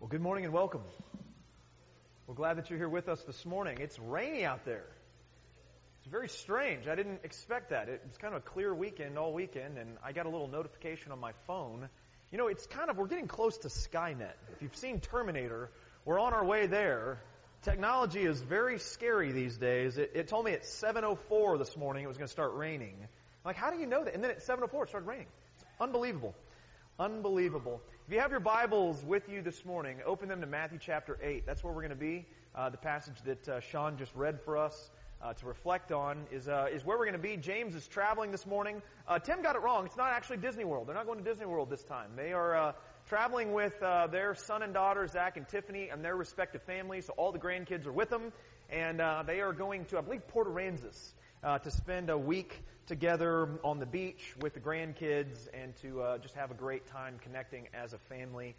Good morning and welcome. We're glad that you're here with us this morning. It's rainy out there. It's very strange. I didn't expect that. It was kind of a clear weekend all weekend, and I got a little notification on my phone. You know, we're getting close to Skynet. If you've seen Terminator, we're on our way there. Technology is very scary these days. It told me at 7:04 this morning it was going to start raining. I'm like, how do you know that? And then at 7:04 it started raining. It's unbelievable. Unbelievable. If you have your Bibles with you this morning, open them to Matthew chapter 8. That's where we're going to be. The passage that Sean just read for us to reflect on is where we're going to be. James is traveling this morning. Tim got it wrong. It's not actually Disney World. They're not going to Disney World this time. They are traveling with their son and daughter, Zach and Tiffany, and their respective families. So all the grandkids are with them. And they are going to, I believe, Port Aransas to spend a week together on the beach with the grandkids and to just have a great time connecting as a family.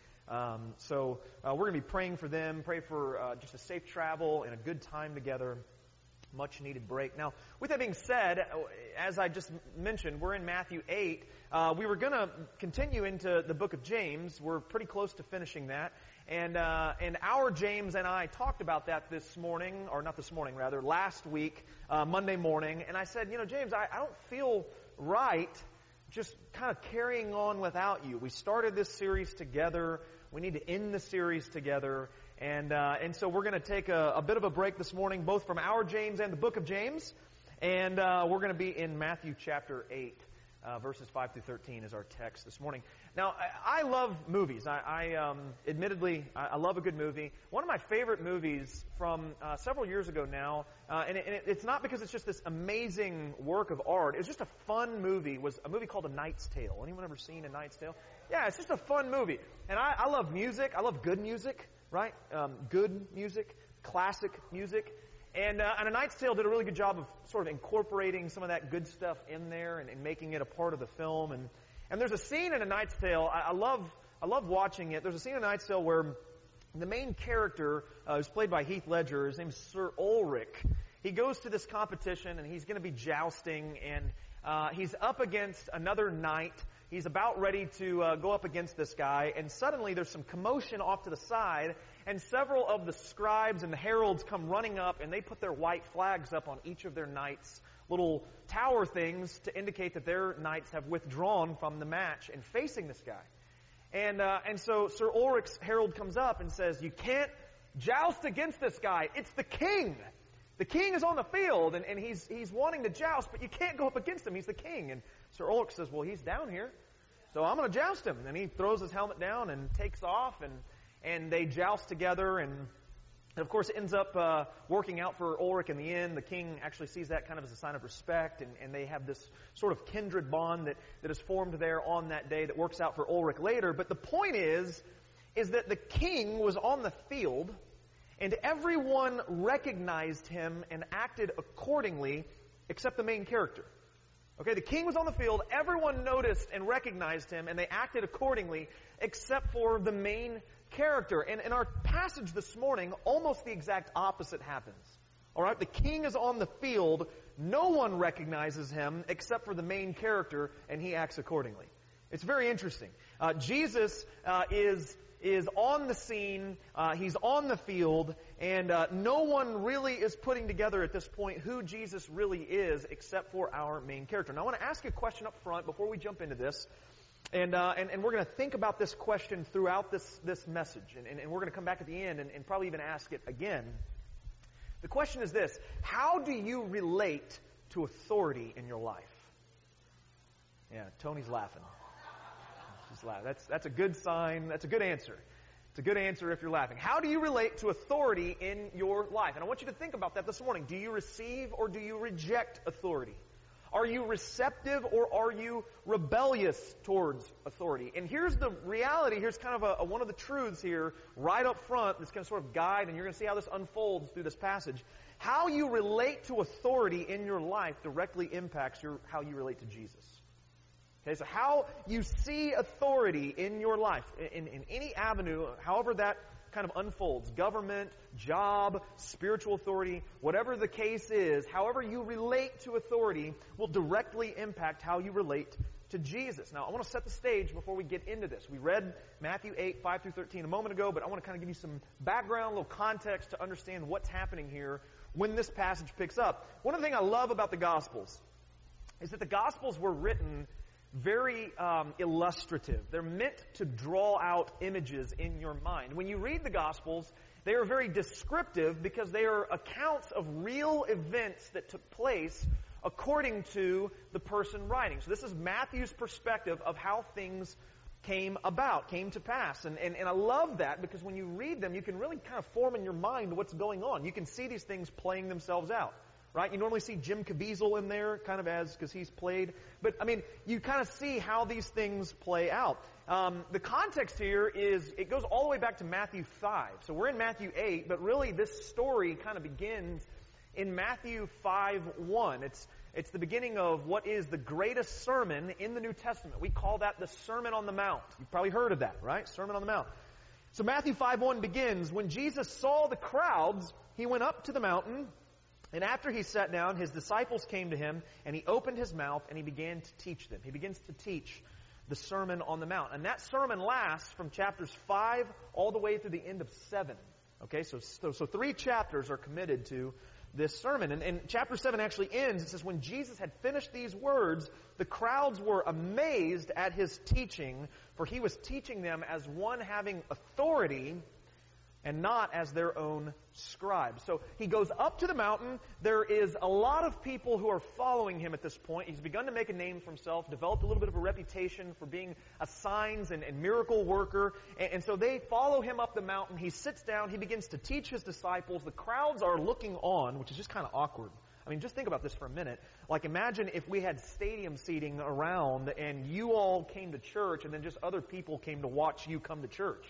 So we're going to be praying for them, pray for just a safe travel and a good time together. Much needed break. Now, with that being said, as I just mentioned, we're in Matthew 8. We were going to continue into the book of James. We're pretty close to finishing that. And our James and I talked about that this morning, or not this morning, rather, last week, Monday morning. And I said, James, I don't feel right just kind of carrying on without you. We started this series together. We need to end the series together. And so we're going to take a bit of a break this morning, both from our James and the book of James. And we're going to be in Matthew chapter 8, verses 5 through 13 is our text this morning. Now, I love movies. Admittedly, I love a good movie. One of my favorite movies from several years ago now, and it's not because it's just this amazing work of art. It's just a fun movie. Was a movie called A Knight's Tale. Anyone ever seen A Knight's Tale? Yeah, it's just a fun movie. And I love music. I love good music. Right? Good music, classic music. And A Knight's Tale did a really good job of sort of incorporating some of that good stuff in there and making it a part of the film. And there's a scene in A Knight's Tale, I love watching it. There's a scene in A Knight's Tale where the main character, who's played by Heath Ledger, his name's Sir Ulrich. He goes to this competition and he's going to be jousting, and he's up against another knight. He's about ready to go up against this guy, and suddenly there's some commotion off to the side, and several of the scribes and the heralds come running up, and they put their white flags up on each of their knights' little tower things to indicate that their knights have withdrawn from the match and facing this guy. And so Sir Ulrich's herald comes up and says, "You can't joust against this guy. It's the king. The king is on the field, and he's wanting to joust, but you can't go up against him. He's the king." And Sir Ulrich says, "Well, he's down here, so I'm going to joust him." And he throws his helmet down and takes off, and they joust together, and of course it ends up working out for Ulrich in the end. The king actually sees that kind of as a sign of respect, and they have this sort of kindred bond that is formed there on that day that works out for Ulrich later. But the point is that the king was on the field, and everyone recognized him and acted accordingly except the main character. Okay, the king was on the field, everyone noticed and recognized him, and they acted accordingly except for the main character. And in our passage this morning, almost the exact opposite happens. Alright, the king is on the field, no one recognizes him except for the main character, and he acts accordingly. It's very interesting. Jesus is on the scene, he's on the field, and no one really is putting together at this point who Jesus really is except for our main character. Now I want to ask you a question up front before we jump into this, and we're going to think about this question throughout this message, and we're going to come back at the end and probably even ask it again. The question is this: how do you relate to authority in your life? Yeah, Tony's laughing. She's laughing. That's a good sign. That's a good answer. It's a good answer if you're laughing. How do you relate to authority in your life? And I want you to think about that this morning. Do you receive or do you reject authority? Are you receptive or are you rebellious towards authority? And here's the reality. Here's kind of one of the truths here right up front that's going to sort of guide, and you're going to see how this unfolds through this passage. How you relate to authority in your life directly impacts how you relate to Jesus. Okay, so how you see authority in your life, in any avenue, however that kind of unfolds, government, job, spiritual authority, whatever the case is, however you relate to authority will directly impact how you relate to Jesus. Now, I want to set the stage before we get into this. We read Matthew 8, 5 through 13 a moment ago, but I want to kind of give you some background, a little context to understand what's happening here when this passage picks up. One of the things I love about the Gospels is that the Gospels were written very illustrative. They're meant to draw out images in your mind. When you read the Gospels, they are very descriptive because they are accounts of real events that took place according to the person writing. So this is Matthew's perspective of how things came to pass. And I love that because when you read them, you can really kind of form in your mind what's going on. You can see these things playing themselves out, right? You normally see Jim Caviezel in there, kind of because he's played. But, I mean, you kind of see how these things play out. The context here is, it goes all the way back to Matthew 5. So we're in Matthew 8, but really this story kind of begins in Matthew 5:1. It's the beginning of what is the greatest sermon in the New Testament. We call that the Sermon on the Mount. You've probably heard of that, right? Sermon on the Mount. So Matthew 5:1 begins, when Jesus saw the crowds, he went up to the mountain, and after he sat down, his disciples came to him, and he opened his mouth, and he began to teach them. He begins to teach the Sermon on the Mount. And that sermon lasts from chapters 5 all the way through the end of 7. Okay, so 3 chapters are committed to this sermon. And chapter 7 actually ends. It says, when Jesus had finished these words, the crowds were amazed at his teaching, for he was teaching them as one having authority and not as their own scribes. So he goes up to the mountain. There is a lot of people who are following him at this point. He's begun to make a name for himself, developed a little bit of a reputation for being a signs and miracle worker. And so they follow him up the mountain. He sits down. He begins to teach his disciples. The crowds are looking on, which is just kind of awkward. I mean, just think about this for a minute. Like, imagine if we had stadium seating around and you all came to church and then just other people came to watch you come to church.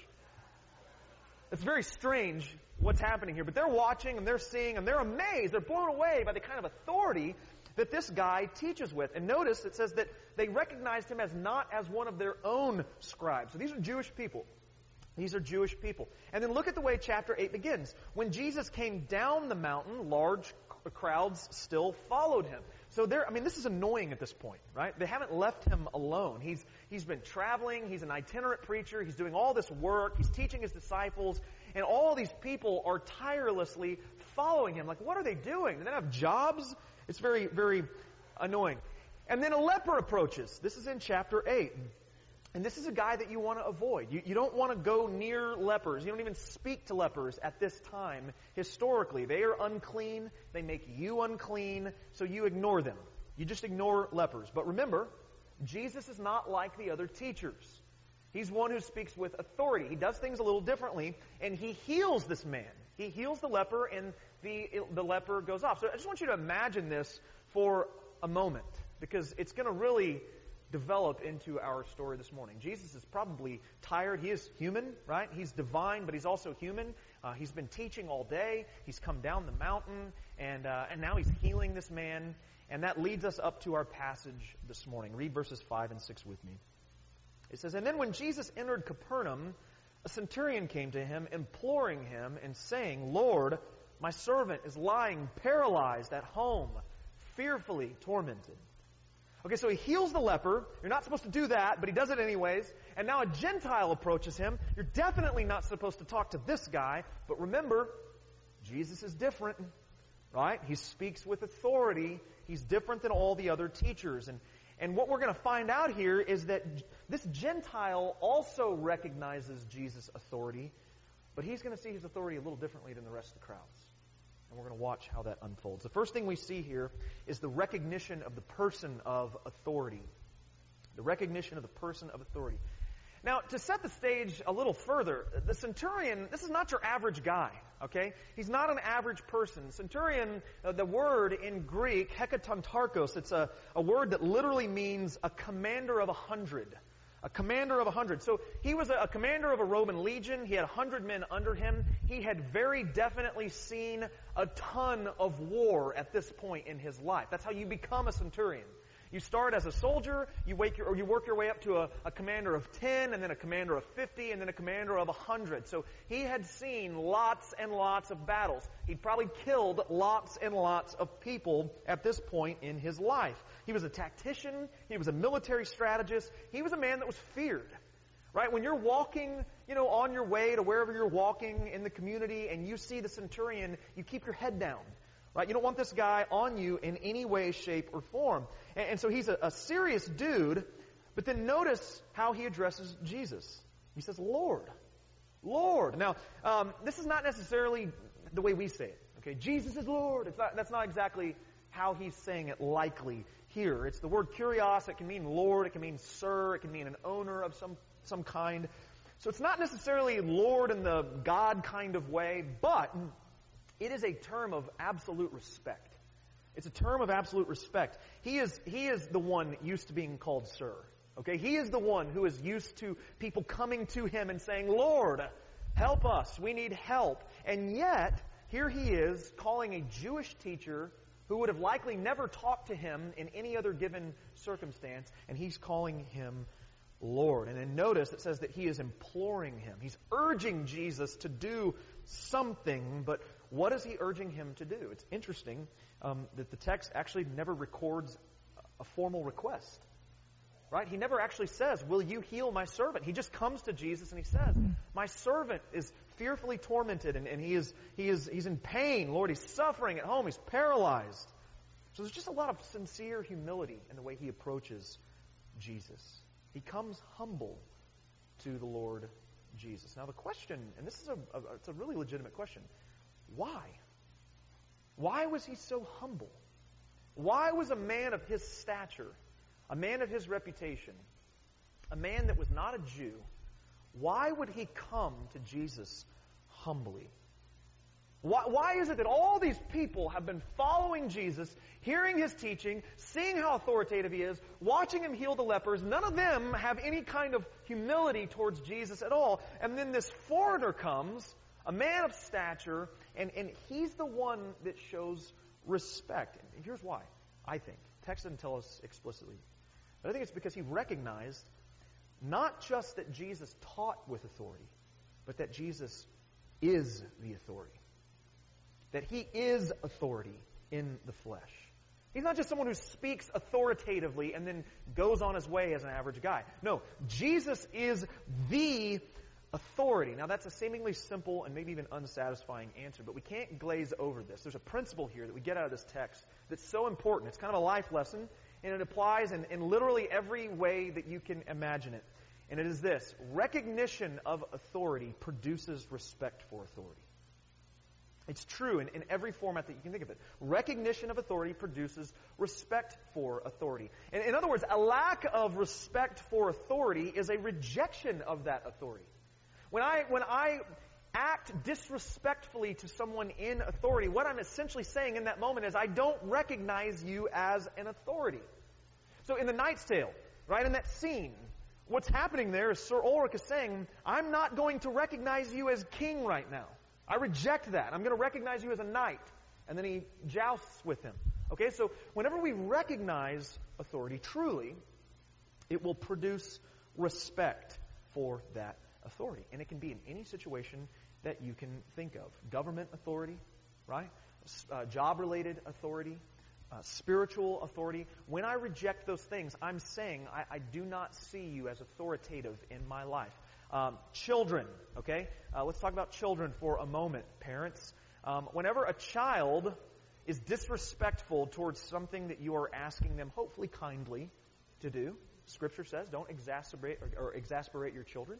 It's very strange what's happening here. But they're watching and they're seeing and they're amazed. They're blown away by the kind of authority that this guy teaches with. And notice it says that they recognized him as not as one of their own scribes. So these are Jewish people. These are Jewish people. And then look at the way chapter 8 begins. When Jesus came down the mountain, large crowds still followed him. So this is annoying at this point, right? They haven't left him alone. He's been traveling. He's an itinerant preacher. He's doing all this work. He's teaching his disciples. And all these people are tirelessly following him. Like, what are they doing? Do they have jobs? It's very, very annoying. And then a leper approaches. This is in chapter 8. And this is a guy that you want to avoid. You don't want to go near lepers. You don't even speak to lepers at this time historically. They are unclean. They make you unclean, so you ignore them. You just ignore lepers. But remember, Jesus is not like the other teachers. He's one who speaks with authority. He does things a little differently, and he heals this man. He heals the leper, and the leper goes off. So I just want you to imagine this for a moment, because it's going to really develop into our story this morning. Jesus is probably tired. He is human, right? He's divine, but he's also human. He's been teaching all day. He's come down the mountain, and now he's healing this man. And that leads us up to our passage this morning. Read verses 5 and 6 with me. It says, and then when Jesus entered Capernaum, a centurion came to him, imploring him and saying, Lord, my servant is lying paralyzed at home, fearfully tormented. Okay, so he heals the leper. You're not supposed to do that, but he does it anyways. And now a Gentile approaches him. You're definitely not supposed to talk to this guy. But remember, Jesus is different, right? He speaks with authority. He's different than all the other teachers. And what we're going to find out here is that this Gentile also recognizes Jesus' authority, but he's going to see his authority a little differently than the rest of the crowds. And we're going to watch how that unfolds. The first thing we see here is the recognition of the person of authority. The recognition of the person of authority. Now, to set the stage a little further, the centurion, this is not your average guy, okay? He's not an average person. Centurion, the word in Greek, hekatontarkos, it's a word that literally means a commander of 100. A commander of 100. So he was a commander of a Roman legion. He had 100 men under him. He had very definitely seen a ton of war at this point in his life. That's how you become a centurion. You start as a soldier, you work your way up to a commander of 10, and then a commander of 50, and then a commander of 100. So he had seen lots and lots of battles. He'd probably killed lots and lots of people at this point in his life. He was a tactician. He was a military strategist. He was a man that was feared. Right? When you're walking, on your way to wherever you're walking in the community and you see the centurion, you keep your head down. Right? You don't want this guy on you in any way, shape, or form. And so he's a serious dude, but then notice how he addresses Jesus. He says, Lord. Lord. Now, this is not necessarily the way we say it. Okay, Jesus is Lord. That's not exactly how he's saying it likely here. It's the word kurios. It can mean Lord. It can mean sir. It can mean an owner of some kind. So it's not necessarily Lord in the God kind of way, but it is a term of absolute respect. It's a term of absolute respect. He is the one used to being called sir. Okay, he is the one who is used to people coming to him and saying, Lord, help us. We need help. And yet, here he is calling a Jewish teacher who would have likely never talked to him in any other given circumstance, and he's calling him Lord. And then notice it says that he is imploring him. He's urging Jesus to do something, but what is he urging him to do? It's interesting that the text actually never records a formal request. Right? He never actually says, will you heal my servant? He just comes to Jesus and he says, my servant is fearfully tormented and he's in pain. Lord, he's suffering at home. He's paralyzed. So there's just a lot of sincere humility in the way he approaches Jesus. He comes humble to the Lord Jesus. Now the question, and this is it's a really legitimate question, why? Why was he so humble? Why was a man of his stature, a man of his reputation, a man that was not a Jew, why would he come to Jesus humbly? Why is it that all these people have been following Jesus, hearing his teaching, seeing how authoritative he is, watching him heal the lepers? None of them have any kind of humility towards Jesus at all. And then this foreigner comes, a man of stature, and he's the one that shows respect. And here's why, I think. The text doesn't tell us explicitly. But I think it's because he recognized not just that Jesus taught with authority, but that Jesus is the authority. That he is authority in the flesh. He's not just someone who speaks authoritatively and then goes on his way as an average guy. No, Jesus is the authority. Now that's a seemingly simple and maybe even unsatisfying answer, but we can't glaze over this. There's a principle here that we get out of this text that's so important. It's kind of a life lesson, and it applies in literally every way that you can imagine it. And it is this: recognition of authority produces respect for authority. It's true in every format that you can think of it. Recognition of authority produces respect for authority. In other words, a lack of respect for authority is a rejection of that authority. When I act disrespectfully to someone in authority, what I'm essentially saying in that moment is I don't recognize you as an authority. So in the Knight's Tale, right, in that scene, what's happening there is Sir Ulrich is saying, I'm not going to recognize you as king right now. I reject that. I'm going to recognize you as a knight. And then he jousts with him. Okay, so whenever we recognize authority truly, it will produce respect for that authority. And it can be in any situation that you can think of. Government authority, right? Job-related authority, spiritual authority. When I reject those things, I'm saying I do not see you as authoritative in my life. Children, okay? Let's talk about children for a moment, parents. Whenever a child is disrespectful towards something that you are asking them, hopefully kindly, to do, Scripture says, don't exasperate your children.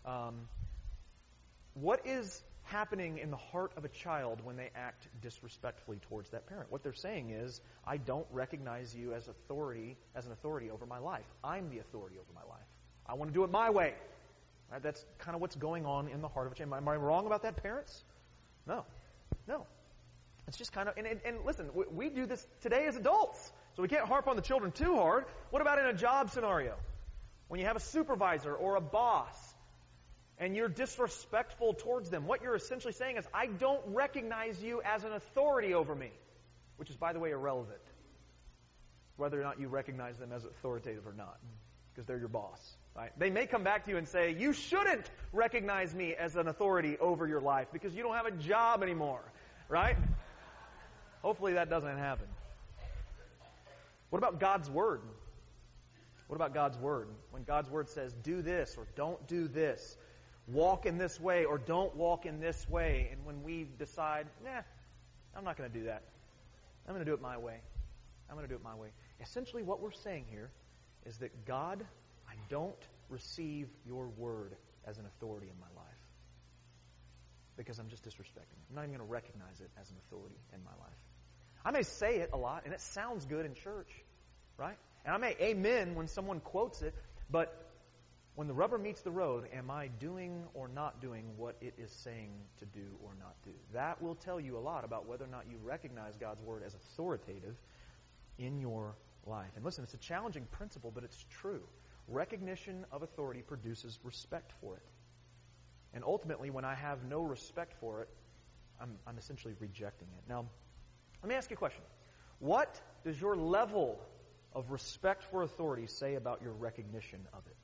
What is happening in the heart of a child when they act disrespectfully towards that parent? What they're saying is, I don't recognize you as an authority over my life. I'm the authority over my life. I want to do it my way. Right? That's kind of what's going on in the heart of a child. Am I wrong about that, parents? No. It's just kind of, and listen, we do this today as adults, so we can't harp on the children too hard. What about in a job scenario? When you have a supervisor or a boss, and you're disrespectful towards them, what you're essentially saying is, I don't recognize you as an authority over me, which is, by the way, irrelevant, whether or not you recognize them as authoritative or not, because they're your boss. Right? They may come back to you and say, you shouldn't recognize me as an authority over your life because you don't have a job anymore. Right? Hopefully that doesn't happen. What about God's Word? What about God's Word? When God's Word says, do this or don't do this, walk in this way or don't walk in this way, and when we decide, I'm not going to do that. I'm going to do it my way. I'm going to do it my way. Essentially what we're saying here is that God, I don't receive your Word as an authority in my life because I'm just disrespecting it. I'm not even going to recognize it as an authority in my life. I may say it a lot, and it sounds good in church, right? And I may amen when someone quotes it, but when the rubber meets the road, am I doing or not doing what it is saying to do or not do? That will tell you a lot about whether or not you recognize God's Word as authoritative in your life. And listen, it's a challenging principle, but it's true. Recognition of authority produces respect for it. And ultimately, when I have no respect for it, I'm essentially rejecting it. Now, let me ask you a question. What does your level of respect for authority say about your recognition of it?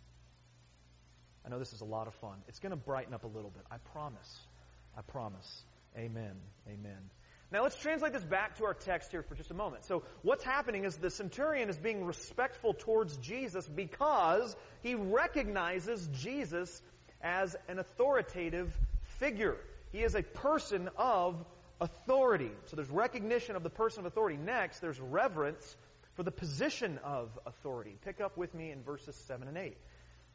I know this is a lot of fun. It's going to brighten up a little bit. I promise. I promise. Amen. Amen. Now let's translate this back to our text here for just a moment. So what's happening is the centurion is being respectful towards Jesus because he recognizes Jesus as an authoritative figure. He is a person of authority. So there's recognition of the person of authority. Next, there's reverence for the position of authority. Pick up with me in verses 7 and 8.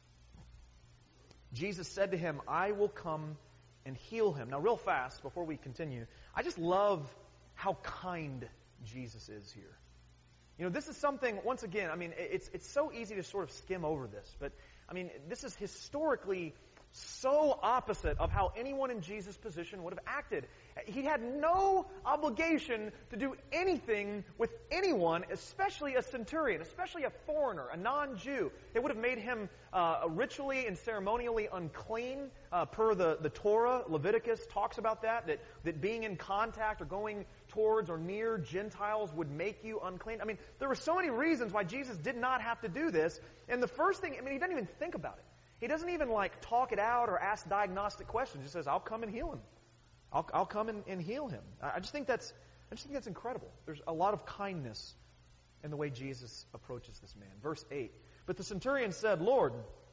Jesus said to him, I will come and heal him. Now real fast, before we continue, I just love how kind Jesus is here. You know, this is something, once again, I mean, it's so easy to sort of skim over this, but, I mean, this is historically so opposite of how anyone in Jesus' position would have acted. He had no obligation to do anything with anyone, especially a centurion, especially a foreigner, a non-Jew. It would have made him ritually and ceremonially unclean, per the Torah. Leviticus talks about that being in contact or going towards or near Gentiles would make you unclean. I mean, there were so many reasons why Jesus did not have to do this. And the first thing, I mean, he doesn't even think about it. He doesn't even talk it out or ask diagnostic questions. He just says, I'll come and heal him. I'll come and heal him. I just think that's incredible. There's a lot of kindness in the way Jesus approaches this man. Verse 8. But the centurion said, Lord,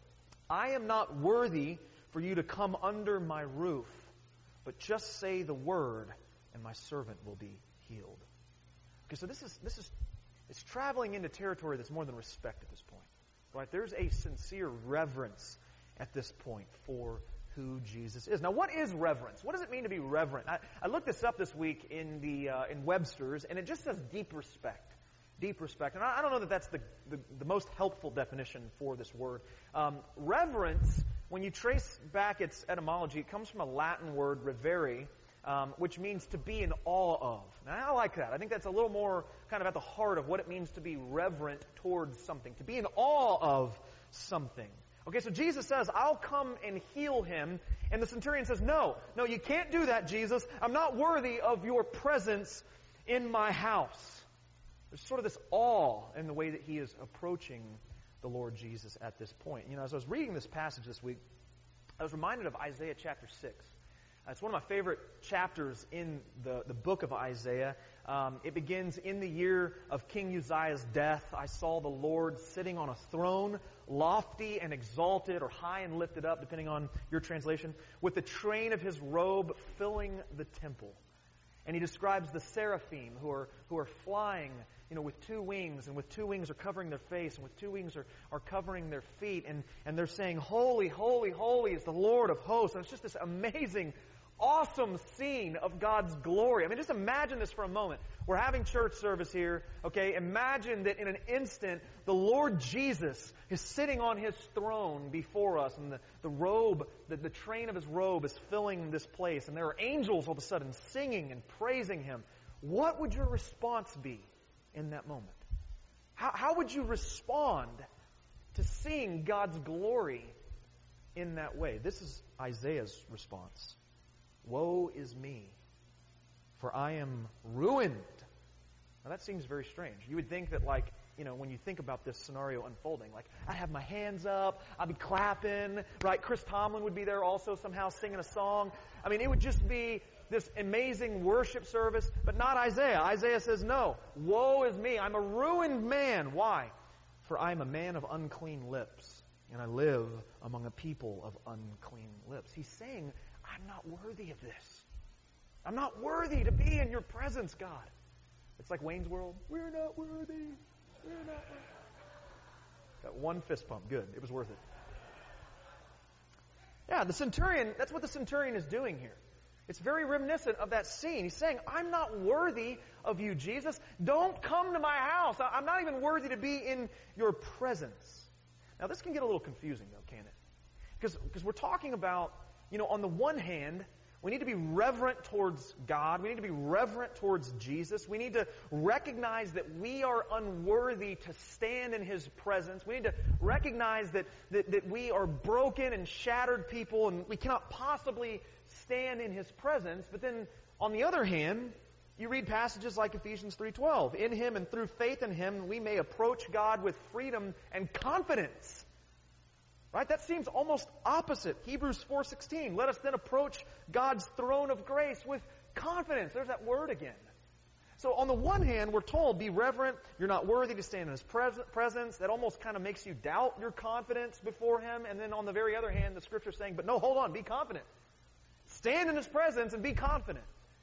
I am not worthy for you to come under my roof, but just say the word and my servant will be healed. Okay, so this is it's traveling into territory that's more than respect at this point. Right? There's a sincere reverence at this point for who Jesus is. Now, what is reverence? What does it mean to be reverent? I looked this up this week in Webster's, and it just says deep respect. Deep respect. And I don't know that that's the most helpful definition for this word. Reverence, when you trace back its etymology, it comes from a Latin word, revere, which means to be in awe of. Now, I like that. I think that's a little more kind of at the heart of what it means to be reverent towards something, to be in awe of something. Okay, so Jesus says, I'll come and heal him. And the centurion says, no, you can't do that, Jesus. I'm not worthy of your presence in my house. There's sort of this awe in the way that he is approaching the Lord Jesus at this point. You know, as I was reading this passage this week, I was reminded of Isaiah chapter 6. It's one of my favorite chapters in the book of Isaiah. It begins, in the year of King Uzziah's death, I saw the Lord sitting on a throne, lofty and exalted, or high and lifted up, depending on your translation, with the train of his robe filling the temple. And he describes the seraphim who are flying, you know, with two wings, and with two wings are covering their face, and with two wings are covering their feet, and they're saying, Holy, holy, holy is the Lord of hosts. And it's just this amazing, awesome scene of God's glory. I mean, just imagine this for a moment. We're having church service here, okay? Imagine that in an instant, the Lord Jesus is sitting on his throne before us, and the robe, the train of his robe is filling this place, and there are angels all of a sudden singing and praising him. What would your response be in that moment? How would you respond to seeing God's glory in that way? This is Isaiah's response. Woe is me, for I am ruined. Now that seems very strange. You would think that when you think about this scenario unfolding. Like, I'd have my hands up, I'd be clapping, right? Chris Tomlin would be there also somehow singing a song. I mean, it would just be this amazing worship service, but not Isaiah. Isaiah says, no, woe is me. I'm a ruined man. Why? For I am a man of unclean lips, and I live among a people of unclean lips. He's saying, I'm not worthy of this. I'm not worthy to be in your presence, God. It's like Wayne's World. We're not worthy. We're not worthy. Got one fist pump. Good. It was worth it. Yeah, the centurion, that's what the centurion is doing here. It's very reminiscent of that scene. He's saying, I'm not worthy of you, Jesus. Don't come to my house. I'm not even worthy to be in your presence. Now, this can get a little confusing, though, can't it? Because we're talking about, on the one hand, we need to be reverent towards God. We need to be reverent towards Jesus. We need to recognize that we are unworthy to stand in His presence. We need to recognize that we are broken and shattered people, and we cannot possibly stand in His presence. But then, on the other hand, you read passages like Ephesians 3:12. In Him and through faith in Him, we may approach God with freedom and confidence. Right? That seems almost opposite. Hebrews 4:16. Let us then approach God's throne of grace with confidence. There's that word again. So on the one hand, we're told, be reverent. You're not worthy to stand in His presence. That almost kind of makes you doubt your confidence before Him. And then on the very other hand, the Scripture's saying, but no, hold on, be confident. Stand in His presence and be confident.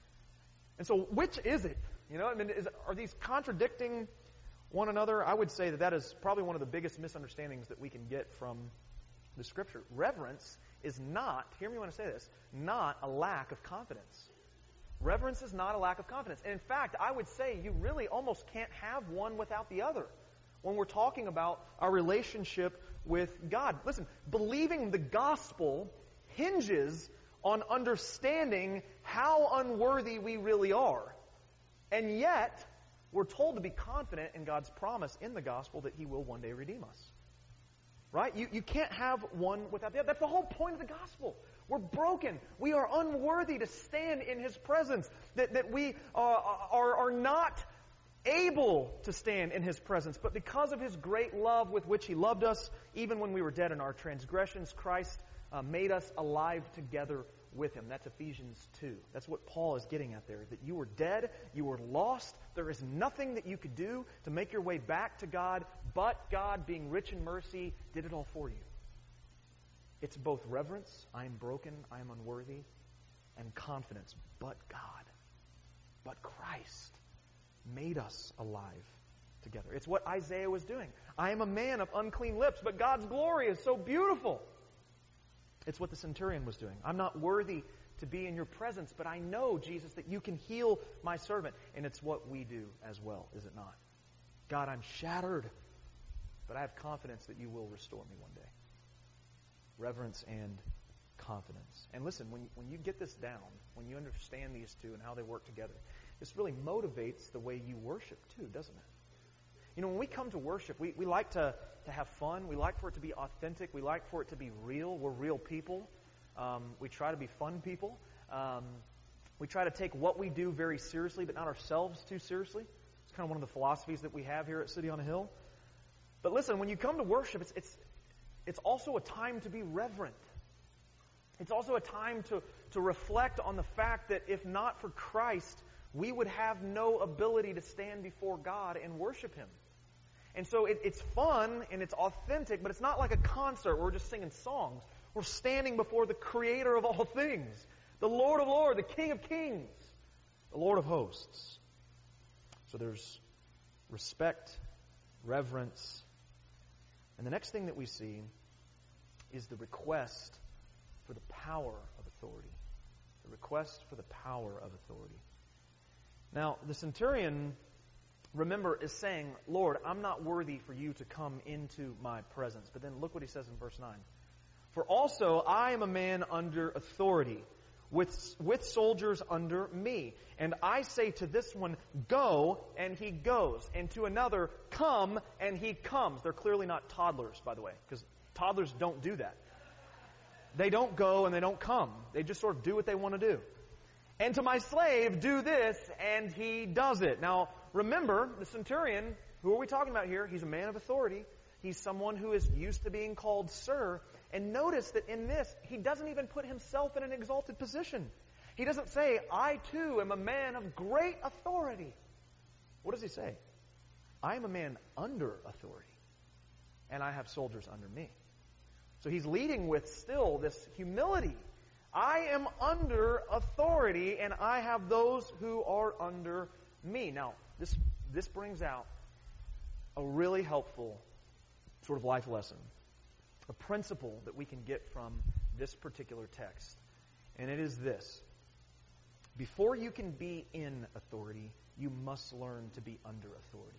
And so which is it? Are these contradicting one another? I would say that is probably one of the biggest misunderstandings that we can get from the Scripture. Reverence is not, hear me when I say this, not a lack of confidence. Reverence is not a lack of confidence. And in fact, I would say you really almost can't have one without the other when we're talking about our relationship with God. Listen, believing the gospel hinges on understanding how unworthy we really are. And yet, we're told to be confident in God's promise in the gospel that He will one day redeem us. Right? You can't have one without the other. That's the whole point of the gospel. We're broken. We are unworthy to stand in His presence. That we are not able to stand in His presence. But because of His great love with which He loved us, even when we were dead in our transgressions, Christ made us alive together with Him. That's Ephesians 2. That's what Paul is getting at there. That you were dead, you were lost. There is nothing that you could do to make your way back to God, but God, being rich in mercy, did it all for you. It's both reverence, I am broken, I am unworthy, and confidence, but God, but Christ made us alive together. It's what Isaiah was doing. I am a man of unclean lips, but God's glory is so beautiful. It's what the centurion was doing. I'm not worthy to be in your presence, but I know, Jesus, that you can heal my servant. And it's what we do as well, is it not? God, I'm shattered, but I have confidence that you will restore me one day. Reverence and confidence. And listen, when you get this down, when you understand these two and how they work together, this really motivates the way you worship too, doesn't it? When we come to worship, we like to have fun. We like for it to be authentic. We like for it to be real. We're real people. We try to be fun people. We try to take what we do very seriously, but not ourselves too seriously. It's kind of one of the philosophies that we have here at City on a Hill. But listen, when you come to worship, it's also a time to be reverent. It's also a time to reflect on the fact that if not for Christ, we would have no ability to stand before God and worship Him. And so it's fun and it's authentic, but it's not like a concert where we're just singing songs. We're standing before the Creator of all things, the Lord of Lords, the King of Kings, the Lord of Hosts. So there's respect, reverence. And the next thing that we see is the request for the power of authority. The request for the power of authority. Now, the centurion, remember, is saying, Lord, I'm not worthy for you to come into my presence. But then look what he says in verse 9. For also I am a man under authority, with soldiers under me. And I say to this one, go, and he goes. And to another, come, and he comes. They're clearly not toddlers, by the way, because toddlers don't do that. They don't go and they don't come. They just sort of do what they want to do. And to my slave, do this, and he does it. Now, remember, the centurion, Who are we talking about here? He's a man of authority. He's someone who is used to being called sir. And notice that in this, he doesn't even put himself in an exalted position. He doesn't say, I too am a man of great authority. What does he say? I am a man under authority, and I have soldiers under me. So he's leading with still this humility. I am under authority, and I have those who are under me. Now, this brings out a really helpful sort of life lesson, a principle that we can get from this particular text. And it is this. Before you can be in authority, you must learn to be under authority.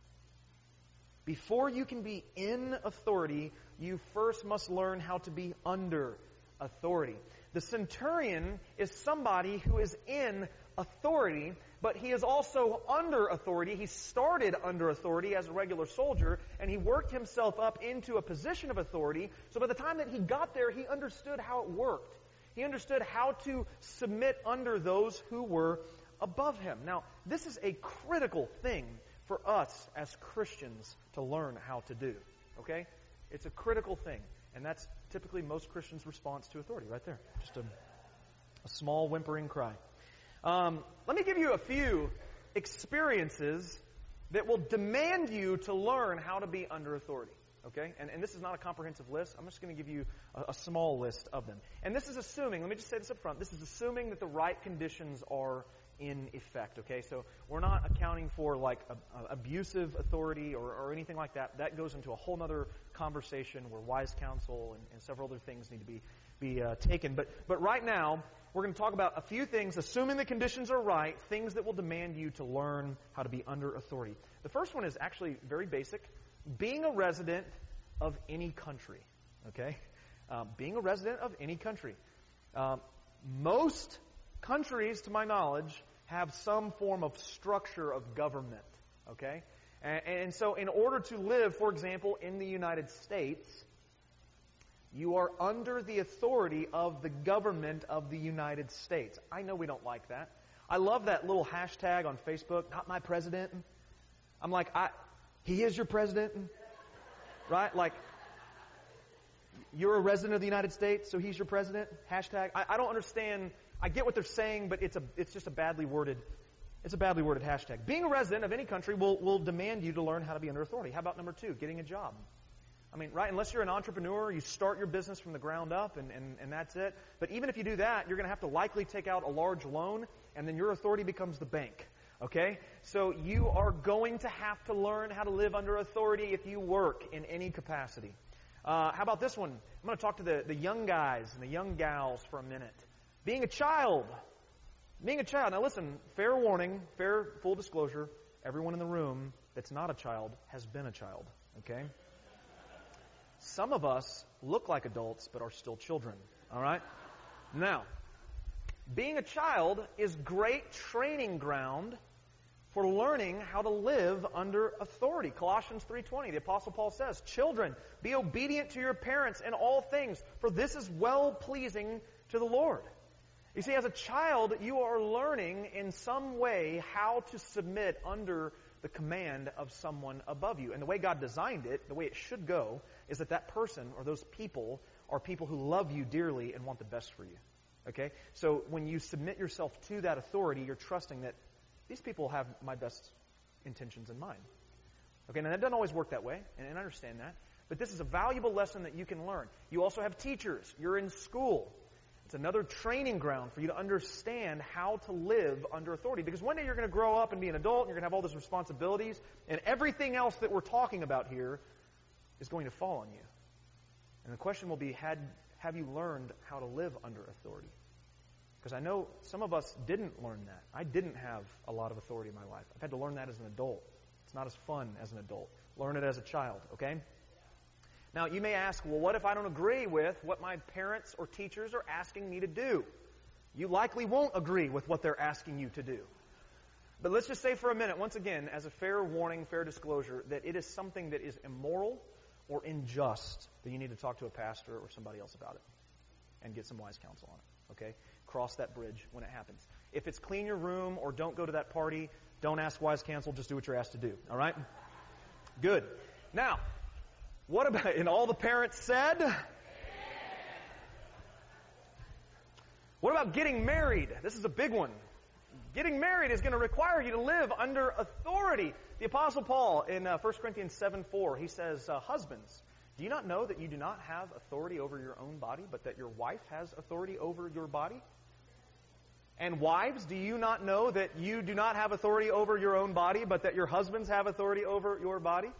Before you can be in authority, you first must learn how to be under authority. The centurion is somebody who is in authority, but he is also under authority. He started under authority as a regular soldier, and he worked himself up into a position of authority. So by the time that he got there, he understood how it worked. He understood how to submit under those who were above him. Now, this is a critical thing for us as Christians to learn how to do. Okay? It's a critical thing. And that's typically most Christians' response to authority right there. Just a small whimpering cry. Let me give you a few experiences that will demand you to learn how to be under authority. Okay? And this is not a comprehensive list. I'm just going to give you a small list of them. And this is assuming, let me just say this up front, this is assuming that the right conditions are in effect. Okay? So we're not accounting for like abusive authority or anything like that. That goes into a whole other conversation where wise counsel and several other things need to be taken. But right now, we're going to talk about a few things, assuming the conditions are right, things that will demand you to learn how to be under authority. The first one is actually very basic. Being a resident of any country. Okay? Being a resident of any country. Most countries, to my knowledge, have some form of structure of government. Okay? And so in order to live, for example, in the United States, you are under the authority of the government of the United States. I know we don't like that. I love that little hashtag on Facebook, not my president. I'm like, he is your president, right? Like, you're a resident of the United States, so he's your president? Hashtag. I don't understand. I get what they're saying, but it's just a badly worded hashtag. Being a resident of any country will demand you to learn how to be under authority. How about number 2, getting a job? I mean, right, unless you're an entrepreneur, you start your business from the ground up and that's it. But even if you do that, you're going to have to likely take out a large loan, and then your authority becomes the bank. Okay? So you are going to have to learn how to live under authority if you work in any capacity. How about this one? I'm going to talk to the young guys and the young gals for a minute. Being a child. Being a child. Now listen, fair warning, full disclosure, everyone in the room that's not a child has been a child. Okay? Some of us look like adults but are still children. All right? Now, being a child is great training ground for learning how to live under authority. Colossians 3:20, the Apostle Paul says, "Children, be obedient to your parents in all things, for this is well-pleasing to the Lord." You see, as a child, you are learning in some way how to submit under the command of someone above you. And the way God designed it, the way it should go, is that person or those people are people who love you dearly and want the best for you. Okay? So when you submit yourself to that authority, you're trusting that these people have my best intentions in mind. Okay, now that doesn't always work that way, and I understand that. But this is a valuable lesson that you can learn. You also have teachers. You're in school. It's another training ground for you to understand how to live under authority. Because one day you're going to grow up and be an adult, and you're going to have all those responsibilities, and everything else that we're talking about here is going to fall on you. And the question will be, have you learned how to live under authority? Because I know some of us didn't learn that. I didn't have a lot of authority in my life. I've had to learn that as an adult. It's not as fun as an adult. Learn it as a child, okay? Now, you may ask, well, what if I don't agree with what my parents or teachers are asking me to do? You likely won't agree with what they're asking you to do. But let's just say for a minute, once again, as a fair warning, fair disclosure, that it is something that is immoral or unjust that you need to talk to a pastor or somebody else about it and get some wise counsel on it, okay? Cross that bridge when it happens. If it's clean your room or don't go to that party, don't ask wise counsel, just do what you're asked to do, all right? Good. Now, what about, and all the parents said? What about getting married? This is a big one. Getting married is going to require you to live under authority. The Apostle Paul in 1 Corinthians 7:4, he says, husbands, do you not know that you do not have authority over your own body, but that your wife has authority over your body? And wives, do you not know that you do not have authority over your own body, but that your husbands have authority over your body?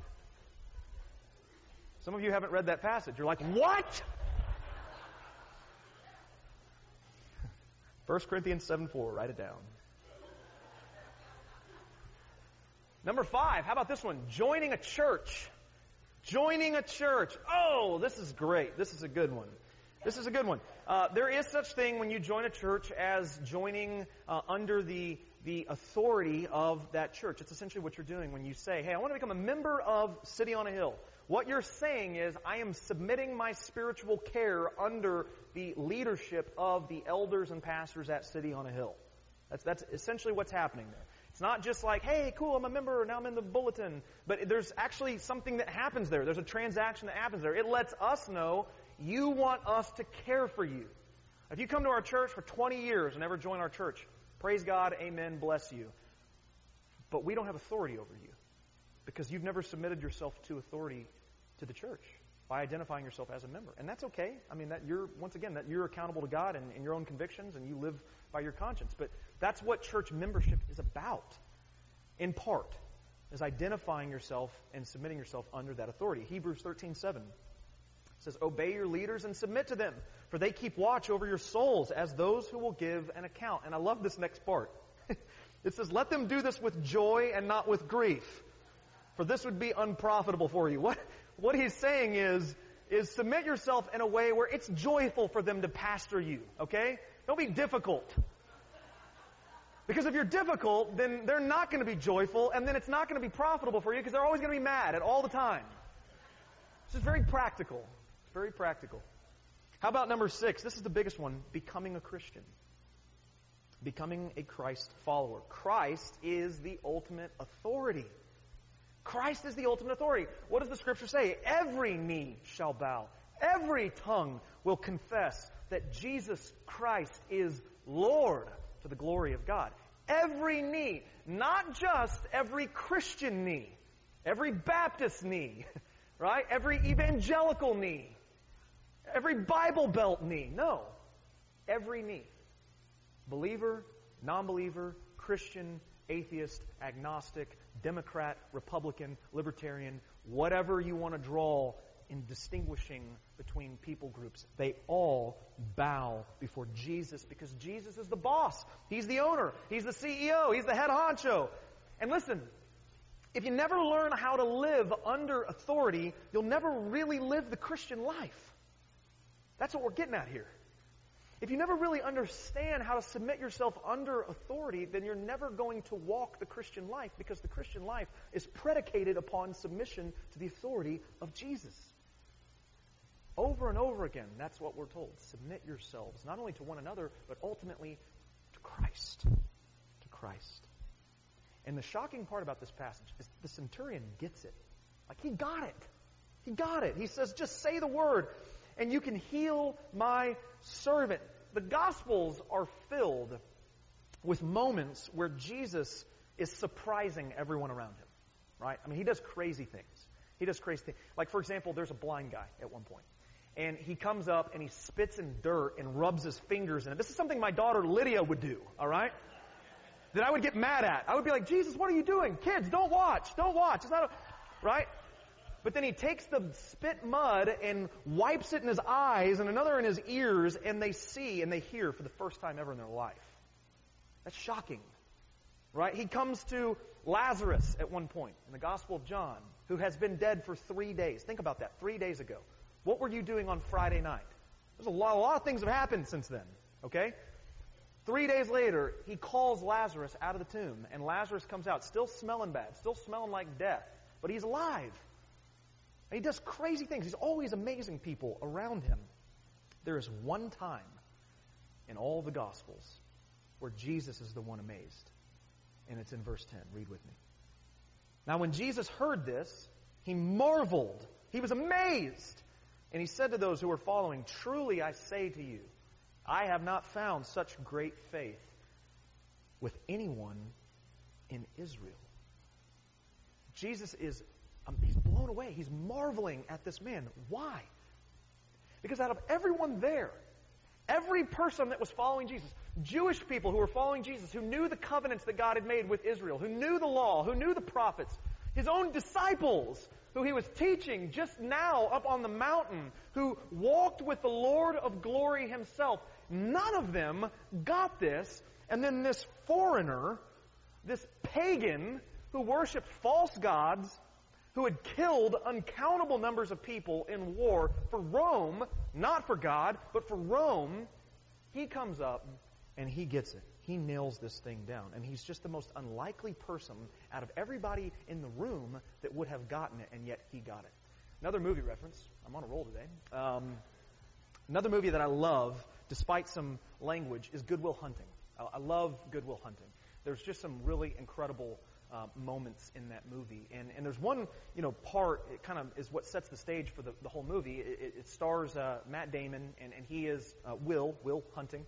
Some of you haven't read that passage. You're like, what? 1 Corinthians 7:4, write it down. Number 5, how about this one? Joining a church. Joining a church. Oh, this is great. This is a good one. This is a good one. There is such thing when you join a church as joining under the authority of that church. It's essentially what you're doing when you say, hey, I want to become a member of City on a Hill. What you're saying is, I am submitting my spiritual care under the leadership of the elders and pastors at City on a Hill. That's essentially what's happening there. It's not just like, hey, cool, I'm a member, now I'm in the bulletin. But there's actually something that happens there. There's a transaction that happens there. It lets us know you want us to care for you. If you come to our church for 20 years and never join our church, praise God, amen, bless you. But we don't have authority over you because you've never submitted yourself to authority to the church by identifying yourself as a member. And that's okay. I mean, that you're accountable to God and your own convictions, and you live by your conscience. But that's what church membership is about, in part, is identifying yourself and submitting yourself under that authority. Hebrews 13:7 says, obey your leaders and submit to them, for they keep watch over your souls as those who will give an account. And I love this next part. It says, let them do this with joy and not with grief, for this would be unprofitable for you. What he's saying is submit yourself in a way where it's joyful for them to pastor you, okay? Don't be difficult. Because if you're difficult, then they're not going to be joyful, and then it's not going to be profitable for you because they're always going to be mad at all the time. This is very practical. It's very practical. How about number 6? This is the biggest one, becoming a Christian. Becoming a Christ follower. Christ is the ultimate authority. Christ is the ultimate authority. What does the Scripture say? Every knee shall bow. Every tongue will confess that Jesus Christ is Lord to the glory of God. Every knee. Not just every Christian knee. Every Baptist knee. Right? Every evangelical knee. Every Bible Belt knee. No. Every knee. Believer, non-believer, Christian, atheist, agnostic, Democrat, Republican, Libertarian, whatever you want to draw in distinguishing between people groups, they all bow before Jesus because Jesus is the boss. He's the owner. He's the CEO. He's the head honcho. And listen, if you never learn how to live under authority, you'll never really live the Christian life. That's what we're getting at here. If you never really understand how to submit yourself under authority, then you're never going to walk the Christian life because the Christian life is predicated upon submission to the authority of Jesus. Over and over again, that's what we're told. Submit yourselves, not only to one another, but ultimately to Christ. To Christ. And the shocking part about this passage is the centurion gets it. Like, he got it. He got it. He says, just say the word, and you can heal my servant. The Gospels are filled with moments where Jesus is surprising everyone around him. Right? I mean, he does crazy things. He does crazy things. Like, for example, there's a blind guy at one point. And he comes up and he spits in dirt and rubs his fingers in it. This is something my daughter Lydia would do, all right? That I would get mad at. I would be like, Jesus, what are you doing? Kids, don't watch. Don't watch. It's not a... Right? But then he takes the spit mud and wipes it in his eyes and another in his ears, and they see and they hear for the first time ever in their life. That's shocking. Right? He comes to Lazarus at one point in the Gospel of John, who has been dead for 3 days. Think about that. 3 days ago. What were you doing on Friday night? There's a lot of things have happened since then. Okay? 3 days later, he calls Lazarus out of the tomb, and Lazarus comes out still smelling bad, still smelling like death, but he's alive. And he does crazy things. He's always amazing people around him. There is one time in all the Gospels where Jesus is the one amazed. And it's in verse 10. Read with me. Now when Jesus heard this, He marveled. He was amazed. And he said to those who were following, "Truly I say to you, I have not found such great faith with anyone in Israel." Jesus is he's blown away. He's marveling at this man. Why? Because out of everyone there, every person that was following Jesus, Jewish people who were following Jesus, who knew the covenants that God had made with Israel, who knew the law, who knew the prophets, his own disciples, who he was teaching just now up on the mountain, who walked with the Lord of glory himself, none of them got this. And then this foreigner, this pagan who worshiped false gods, who had killed uncountable numbers of people in war for Rome, not for God, but for Rome, he comes up and he gets it. He nails this thing down. And he's just the most unlikely person out of everybody in the room that would have gotten it, and yet he got it. Another movie reference. I'm on a roll today. Another movie that I love, despite some language, is Good Will Hunting. I love Good Will Hunting. There's just some really incredible moments in that movie. And there's one, part, it kind of is what sets the stage for the whole movie. It stars Matt Damon, and he is Will Hunting.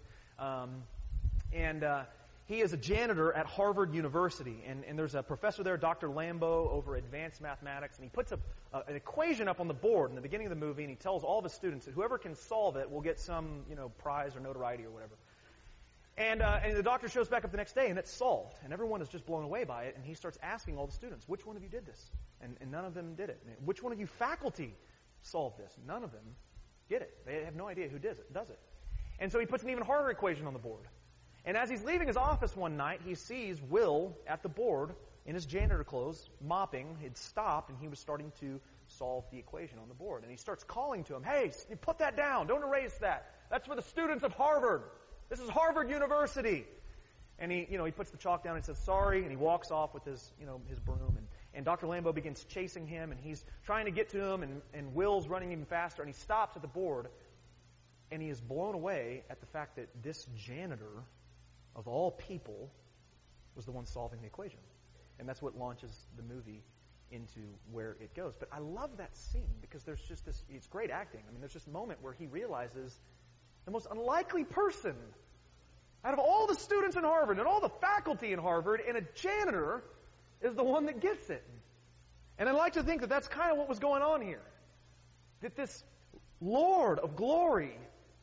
He is a janitor at Harvard University. And there's a professor there, Dr. Lambeau, over advanced mathematics, and he puts an equation up on the board in the beginning of the movie, and he tells all of his students that whoever can solve it will get some, prize or notoriety or whatever. And the doctor shows back up the next day, and it's solved. And everyone is just blown away by it. And he starts asking all the students, which one of you did this? And none of them did it. And which one of you faculty solved this? None of them get it. They have no idea who does it. And so he puts an even harder equation on the board. And as he's leaving his office one night, he sees Will at the board in his janitor clothes, mopping. He'd stopped, and he was starting to solve the equation on the board. And he starts calling to him, "Hey, put that down. Don't erase that. That's for the students of Harvard. This is Harvard University." And he puts the chalk down and says, "Sorry," and he walks off with his broom. And Dr. Lambeau begins chasing him, and he's trying to get to him, and Will's running even faster, and he stops at the board, and he is blown away at the fact that this janitor, of all people, was the one solving the equation. And that's what launches the movie into where it goes. But I love that scene because there's just this, it's great acting. I mean, there's this moment where he realizes the most unlikely person out of all the students in Harvard and all the faculty in Harvard, and a janitor is the one that gets it. And I like to think that that's kind of what was going on here. That this Lord of glory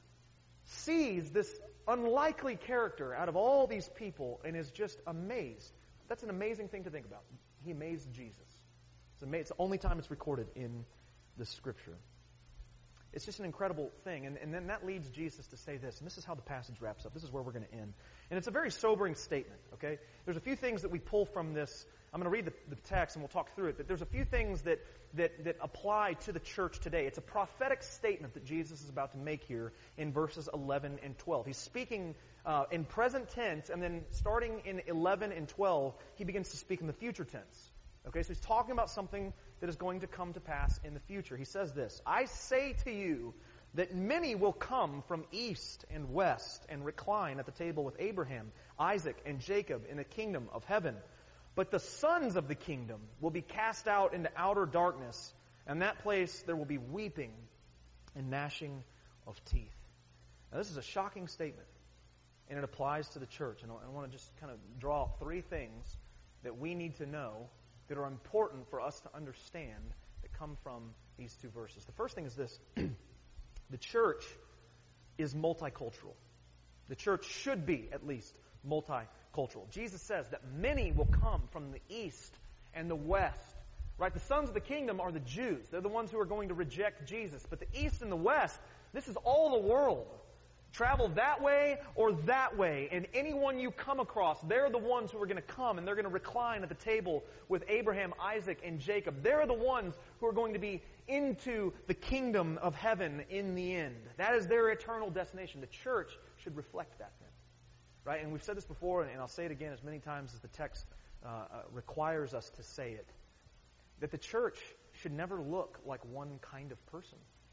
sees this unlikely character out of all these people and is just amazed. That's an amazing thing to think about. He amazed Jesus. It's the only time it's recorded in the Scripture. It's just an incredible thing. And then that leads Jesus to say this, and this is how the passage wraps up. This is where we're going to end. And it's a very sobering statement, okay? There's a few things that we pull from this. I'm going to read the text and we'll talk through it, but there's a few things that apply to the church today. It's a prophetic statement that Jesus is about to make here in verses 11 and 12. He's speaking in present tense, and then starting in 11 and 12, he begins to speak in the future tense. Okay, so he's talking about something that is going to come to pass in the future. He says this, "I say to you that many will come from east and west and recline at the table with Abraham, Isaac, and Jacob in the kingdom of heaven. But the sons of the kingdom will be cast out into outer darkness, and that place there will be weeping and gnashing of teeth." Now, this is a shocking statement, and it applies to the church. And I want to just kind of draw out three things that we need to know that are important for us to understand that come from these two verses. The first thing is this. The church is multicultural. The church should be, at least, multicultural. Jesus says that many will come from the east and the west. Right? The sons of the kingdom are the Jews. They're the ones who are going to reject Jesus. But the east and the west, this is all the world. Travel that way or that way, and anyone you come across, they're the ones who are going to come, and they're going to recline at the table with Abraham, Isaac, and Jacob. They're the ones who are going to be into the kingdom of heaven in the end. That is their eternal destination. The church should reflect that then. Right? And we've said this before, and I'll say it again as many times as the text requires us to say it, that the church should never look like one kind of person.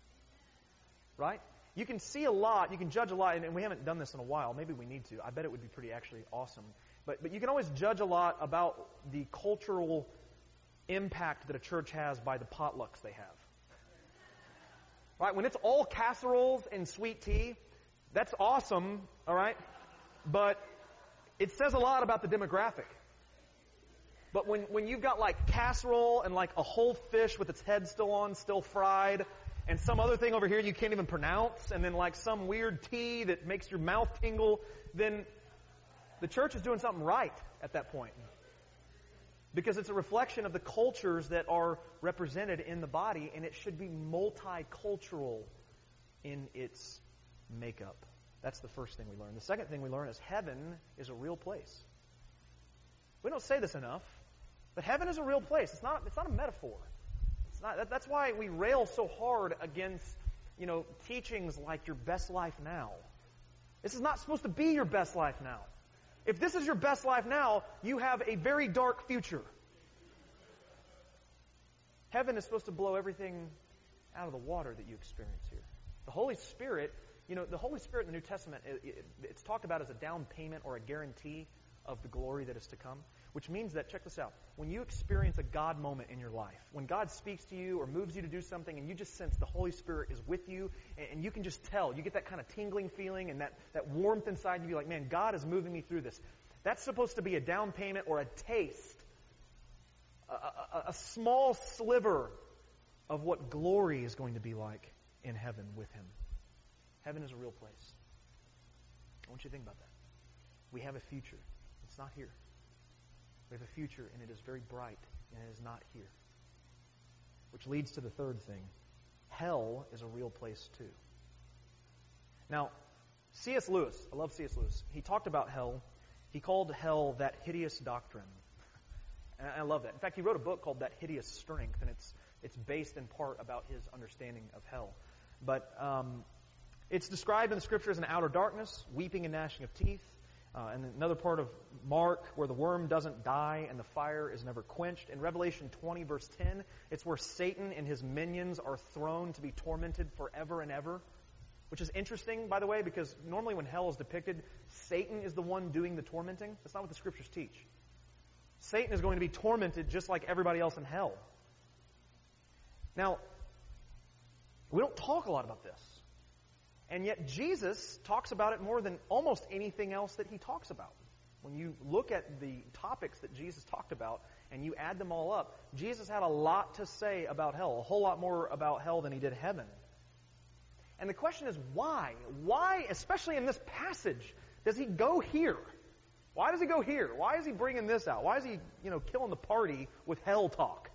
Right? You can see a lot, you can judge a lot, and we haven't done this in a while. Maybe we need to. I bet it would be pretty actually awesome. But you can always judge a lot about the cultural impact that a church has by the potlucks they have. Right? When it's all casseroles and sweet tea, that's awesome, all right? But it says a lot about the demographic. But when you've got like casserole and like a whole fish with its head still on, still fried, and some other thing over here you can't even pronounce, and then like some weird tea that makes your mouth tingle, then the church is doing something right at that point. Because it's a reflection of the cultures that are represented in the body, and it should be multicultural in its makeup. That's the first thing we learn. The second thing we learn is heaven is a real place. We don't say this enough, but heaven is a real place. It's not a metaphor. It's not. That's why we rail so hard against, teachings like your best life now. This is not supposed to be your best life now. If this is your best life now, you have a very dark future. Heaven is supposed to blow everything out of the water that you experience here. The Holy Spirit, the Holy Spirit in the New Testament, it's talked about as a down payment or a guarantee of the glory that is to come, which means that, check this out, when you experience a God moment in your life, when God speaks to you or moves you to do something and you just sense the Holy Spirit is with you and you can just tell, you get that kind of tingling feeling and that warmth inside you, like, man, God is moving me through this. That's supposed to be a down payment or a taste, a small sliver of what glory is going to be like in heaven with Him. Heaven is a real place. I want you to think about that. We have a future. It's not here. We have a future, and it is very bright, and it is not here. Which leads to the third thing. Hell is a real place, too. Now, C.S. Lewis, I love C.S. Lewis, he talked about hell. He called hell that hideous doctrine. And I love that. In fact, he wrote a book called That Hideous Strength, and it's based in part about his understanding of hell. But it's described in the Scripture as an outer darkness, weeping and gnashing of teeth. And another part of Mark, where the worm doesn't die and the fire is never quenched. In Revelation 20, verse 10, it's where Satan and his minions are thrown to be tormented forever and ever. Which is interesting, by the way, because normally when hell is depicted, Satan is the one doing the tormenting. That's not what the Scriptures teach. Satan is going to be tormented just like everybody else in hell. Now, we don't talk a lot about this. And yet Jesus talks about it more than almost anything else that He talks about. When you look at the topics that Jesus talked about and you add them all up, Jesus had a lot to say about hell, a whole lot more about hell than He did heaven. And the question is why? Why, especially in this passage, does He go here? Why does He go here? Why is He bringing this out? Why is He, killing the party with hell talk?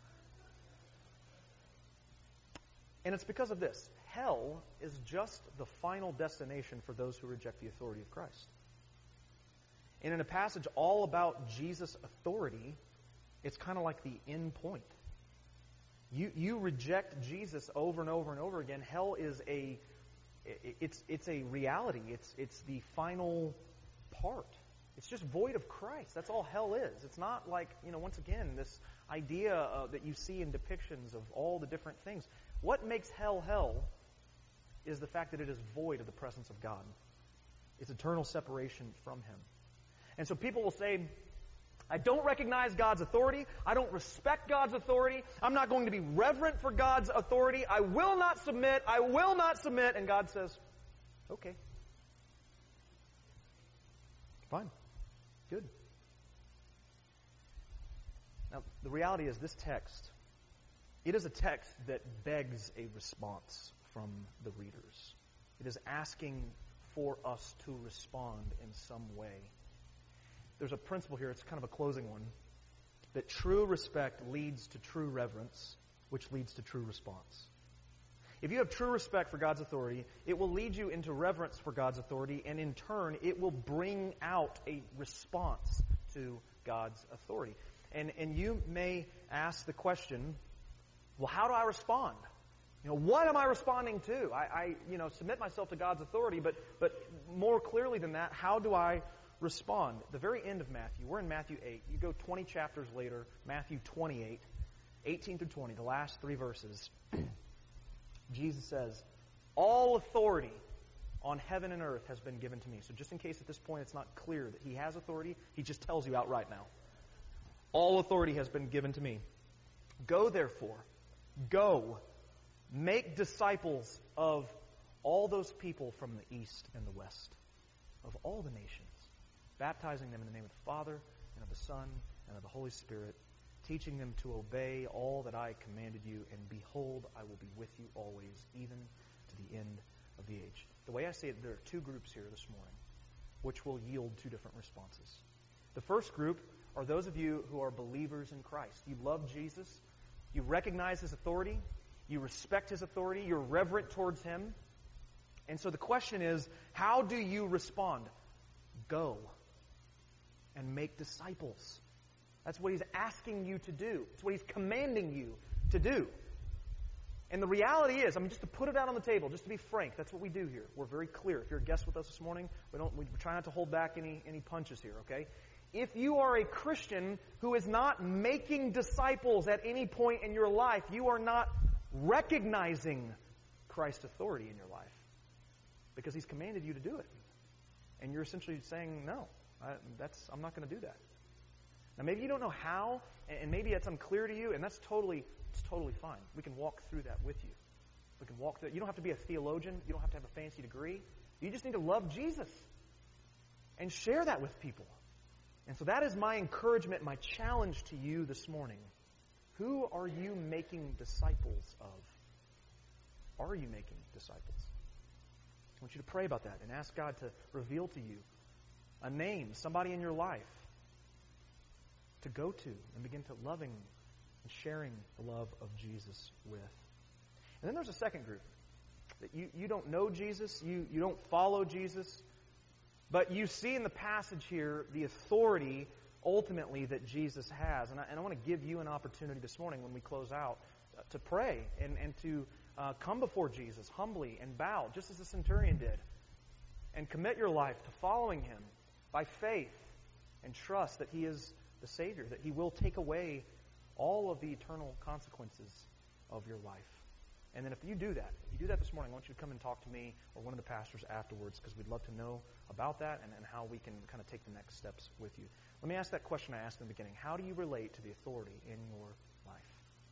And it's because of this. Hell is just the final destination for those who reject the authority of Christ. And in a passage all about Jesus' authority, it's kind of like the end point. You reject Jesus over and over and over again. Hell is it's a reality. It's the final part. It's just void of Christ. That's all hell is. It's not like, once again, this idea that you see in depictions of all the different things. What makes hell hell is the fact that it is void of the presence of God. It's eternal separation from Him. And so people will say, I don't recognize God's authority. I don't respect God's authority. I'm not going to be reverent for God's authority. I will not submit. I will not submit. And God says, okay. Fine. Good. Now, the reality is this text, it is a text that begs a response from the readers. It is asking for us to respond in some way. There's a principle here, it's kind of a closing one, that true respect leads to true reverence, which leads to true response. If you have true respect for God's authority, it will lead you into reverence for God's authority, and in turn, it will bring out a response to God's authority. And you may ask the question, well, how do I respond? What am I responding to? I submit myself to God's authority, but more clearly than that, how do I respond? The very end of Matthew, we're in Matthew 8. You go 20 chapters later, Matthew 28, 18 through 20, the last three verses. Jesus says, all authority on heaven and earth has been given to me. So just in case at this point it's not clear that He has authority, He just tells you outright now. All authority has been given to me. Go, therefore, go, make disciples of all those people from the east and the west, of all the nations, baptizing them in the name of the Father, and of the Son, and of the Holy Spirit, teaching them to obey all that I commanded you, and behold, I will be with you always, even to the end of the age. The way I see it, there are two groups here this morning, which will yield two different responses. The first group are those of you who are believers in Christ. You love Jesus. You recognize His authority. You respect His authority. You're reverent towards Him. And so the question is, how do you respond? Go and make disciples. That's what He's asking you to do. It's what He's commanding you to do. And the reality is, just to put it out on the table, just to be frank, that's what we do here. We're very clear. If you're a guest with us this morning, we try not to hold back any punches here, okay? If you are a Christian who is not making disciples at any point in your life, you are not recognizing Christ's authority in your life. Because He's commanded you to do it. And you're essentially saying, no, I'm not going to do that. Now maybe you don't know how, and maybe it's unclear to you, and it's totally fine. We can walk through that with you. We can walk through it. You don't have to be a theologian. You don't have to have a fancy degree. You just need to love Jesus and share that with people. And so that is my encouragement, my challenge to you this morning. Who are you making disciples of? Are you making disciples? I want you to pray about that and ask God to reveal to you a name, somebody in your life to go to and begin to loving and sharing the love of Jesus with. And then there's a second group. That you don't know Jesus, you don't follow Jesus, but you see in the passage here the authority ultimately that Jesus has. And I want to give you an opportunity this morning when we close out to pray and to come before Jesus humbly and bow, just as the centurion did, and commit your life to following Him by faith and trust that He is the Savior, that He will take away all of the eternal consequences of your life. And then if you do that this morning, I want you to come and talk to me or one of the pastors afterwards, because we'd love to know about that and how we can kind of take the next steps with you. Let me ask that question I asked in the beginning. How do you relate to the authority in your life?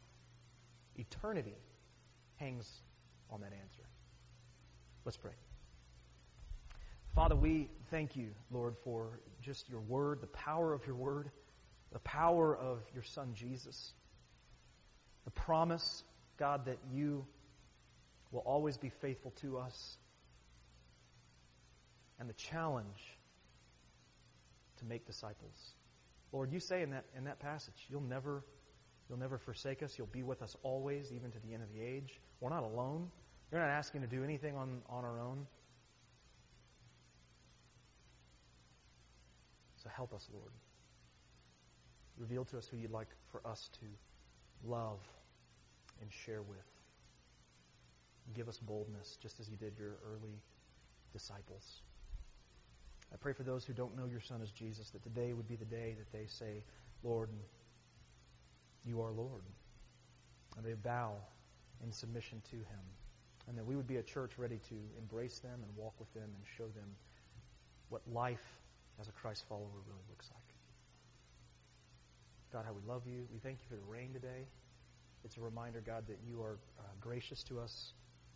Eternity hangs on that answer. Let's pray. Father, we thank you, Lord, for just your word, the power of your word, the power of your Son Jesus, the promise, God, that you will always be faithful to us, and the challenge to make disciples. Lord, you say in that passage, you'll never forsake us. You'll be with us always, even to the end of the age. We're not alone. You're not asking to do anything on our own. So help us, Lord. Reveal to us who you'd like for us to love and share with. And give us boldness, just as you did your early disciples. I pray for those who don't know your Son as Jesus, that today would be the day that they say, Lord, you are Lord. And they bow in submission to Him. And that we would be a church ready to embrace them and walk with them and show them what life as a Christ follower really looks like. God, how we love you. We thank you for the rain today. It's a reminder, God, that you are gracious to us.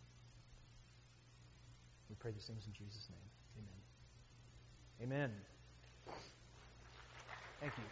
We pray these things in Jesus' name. Amen. Amen. Thank you.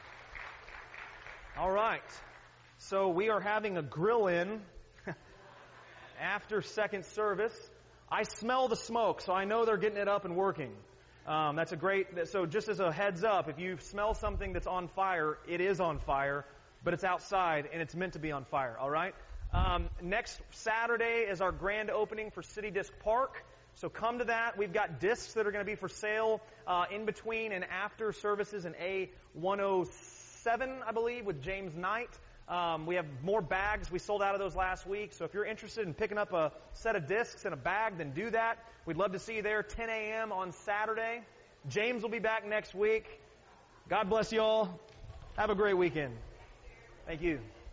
All right. So we are having a grill-in after second service. I smell the smoke, so I know they're getting it up and working. That's a great... So just as a heads up, if you smell something that's on fire, it is on fire, but it's outside and it's meant to be on fire, all right? Next Saturday is our grand opening for City Disc Park. So come to that. We've got discs that are going to be for sale in between and after services in A107, I believe, with James Knight. We have more bags. We sold out of those last week. So if you're interested in picking up a set of discs and a bag, then do that. We'd love to see you there, 10 a.m. on Saturday. James will be back next week. God bless you all. Have a great weekend. Thank you.